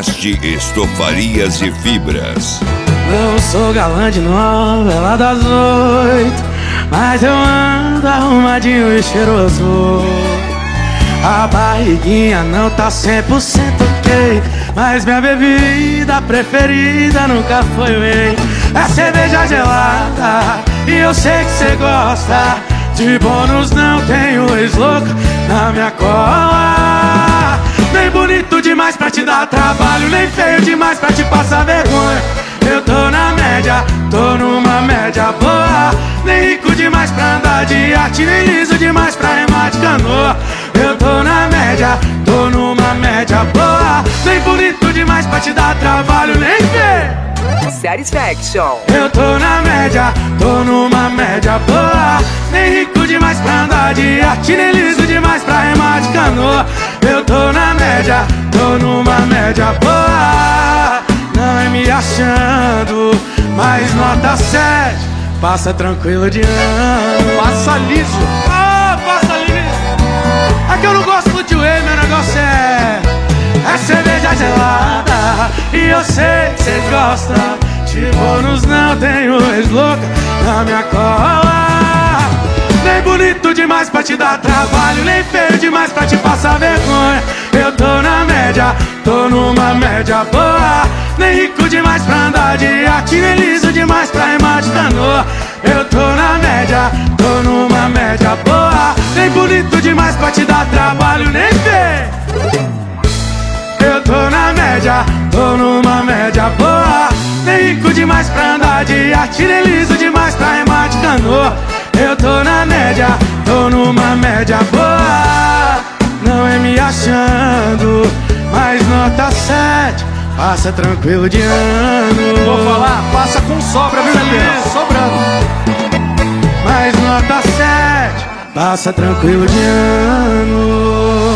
Nordeste Estofarias e Fibras. Não sou galã de novela das 8, mas eu ando arrumadinho e cheiroso. A barriguinha não tá 100% ok, mas minha bebida preferida nunca foi whey. É cerveja gelada e eu sei que cê gosta. De bônus não tenho ex-louco na minha cola. Nem bonito demais pra te dar trabalho, nem feio demais pra te passar vergonha. Eu tô na média, tô numa média boa. Nem rico demais pra andar de iate, nem liso demais pra remar de canoa. Eu tô na média, tô numa média boa. Nem bonito demais pra te dar trabalho, nem feio. Satisfaction. Eu tô na média, tô numa média boa. Nem rico demais pra andar de iate, nem liso demais pra remar de canoa. Eu tô na média, tô numa média boa. Não é me achando, mas nota 7. Passa tranquilo de ano. Passa liso. Ah, passa liso. É que eu não gosto de whey, meu negócio é cerveja gelada. E eu sei que cês gostam. De bônus não tenho ex-louca na minha cola. Nem bonito demais pra te dar trabalho, nem feio demais pra te passar vergonha. Eu tô na média, tô numa média boa. Nem rico demais pra andar de iate, nem liso demais pra remar de canoa. Eu tô na média, tô numa média boa. Nem bonito demais pra te dar trabalho, nem feio. Eu tô na média, tô numa média boa. Nem rico demais pra andar de iate, nem liso demais pra remar de canoa. Eu tô na média, tô numa média boa. Não é me achando, mas nota 7. Passa tranquilo de ano. Vou falar, passa com sobra, viu, Pedro? Sobrando. Mas nota 7. Passa tranquilo de ano.